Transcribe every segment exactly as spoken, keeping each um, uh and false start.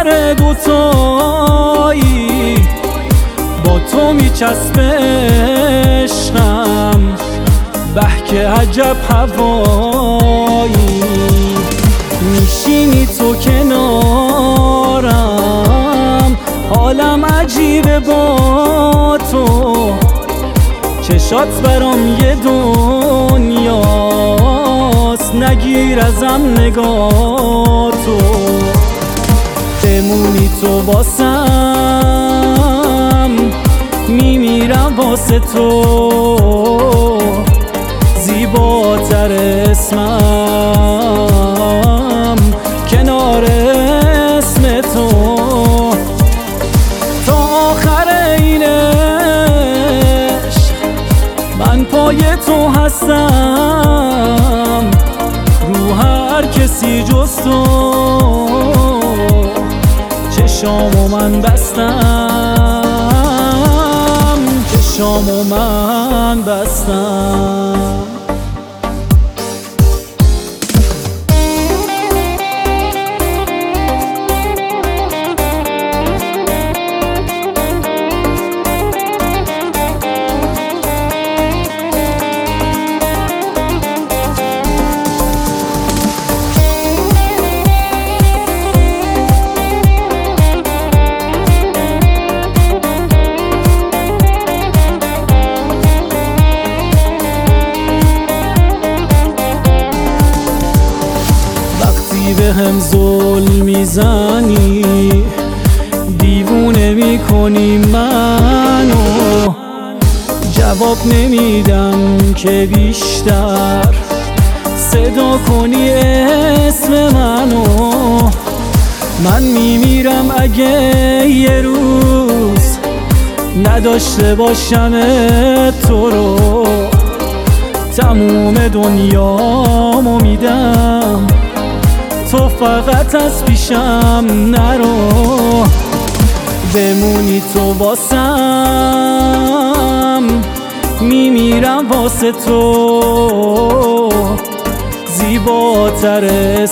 آخر دوتایی با تو میچسبه عشقم، به که عجب هوایی. میشینی تو کنارم حالم عجیبه با تو، چشات برام یه دنیاست، نگیر ازم نگاه تو. بمونی تو واسم میمیرم واسه تو، زیباتر اسمم کنار اسم تو. تا آخر این عشق من پای تو هستم، رو هر کسی جز تو چشامو من بستم، چشامو من بستم. به هم ظلم میزنی، دیوونه میکنی منو، جواب نمیدم که بیشتر صدا کنی اسم منو. من میمیرم اگه یه روز نداشته باشم تو رو، تموم دنیامو میدم تو فقط از پیشم نرو. بمونی تو واسم میمیرم واسه تو، زیباتر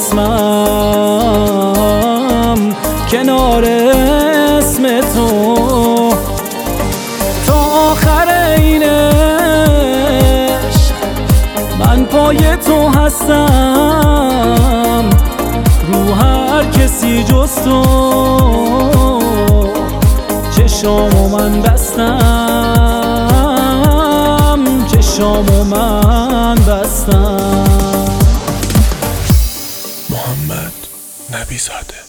اسمم کنار اسم تو. تا آخر این عشق من پای تو هستم، رو هر کسی جز تو چشامو من بستم، چشامو من بستم. محمد نبی زاده.